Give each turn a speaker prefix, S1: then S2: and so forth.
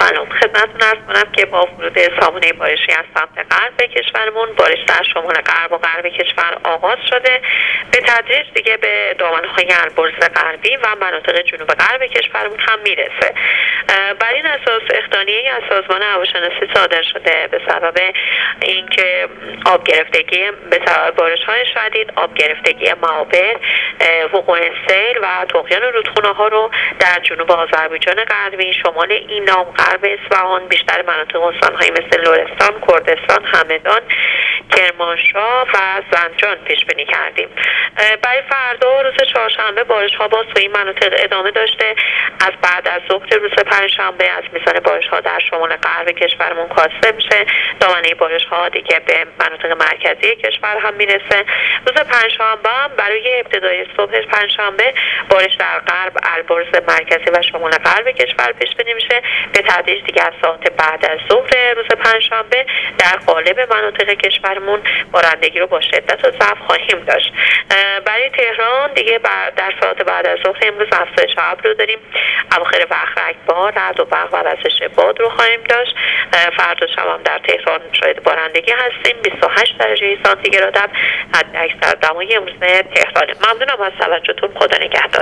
S1: سلام خدمتتون عرض کنم که با ورود سامانه بارشی از سمت غرب کشورمون بارش در شمال غرب و غرب کشور آغاز شده. به تدریج دیگه به دامنه‌های البرز غربی و مناطق جنوب غرب کشورمون هم میرسه. بر این اساس اقدامیه‌ای از سازمان هواشناسی صادر شده به سبب اینکه آب گرفتگی به سبب بارش‌های شدید، آب گرفتگی معابر، وقوع سیل و طغیان رودخانه‌ها رو در جنوب آذربایجان غربی، شمال اینام، غرب اصفهان، بیشتر مناطق استان‌های مثل لرستان، کردستان، همدان، کرمانشاه و زنجان پیش بینی کردیم. برای فردا روز چهارشنبه بارش‌ها باز تو این مناطق ادامه داشته. از بعد از ظهر روز پنجشنبه از میزان بارش‌ها در شمال غرب کشورمون کاسته میشه. دامنه بارش‌ها دیگه به مناطق مرکزی کشور هم میرسه. روز پنجشنبه برای ابتدای صبح پنجشنبه بارش در غرب، البرز مرکزی و شمال غرب کشور پیش بینی میشه. به تدریج دیگه از ساعت بعد از ظهر روز پنجشنبه در قالب مناطق کشورمون بارندگی رو با شدت و ضعف خواهیم داشت. برای تهران دیگه در ساعت بعد از ظهر امروز افزایش ابر رو داریم. اواخر وقت رگبار، رعد و برق و وزش باد رو خواهیم داشت. فردا شب هم در تهران شاهد بارندگی هستیم. 28 درجه سانتیگراد حد اکثر دمای امروز تهران. ممنونم از توجهتون. خدا نگهدار.